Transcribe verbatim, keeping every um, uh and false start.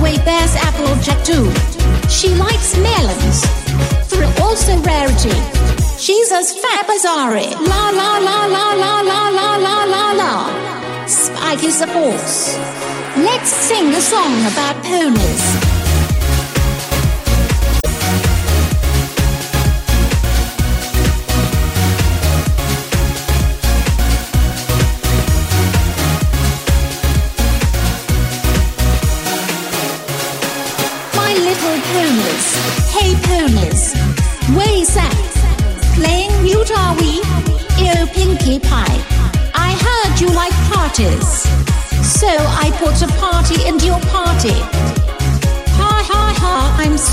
way bears Applejack too. She likes melons, thrill also rarity. She's as fab as Ari. La la la la la la la la la la. Spike is the boss. Let's sing a song about ponies. Ponies, hey ponies, where's that? Playing mute are we? Ew Pinkie Pie, I heard you like parties, so I put a party into your party. Ha ha ha, I'm so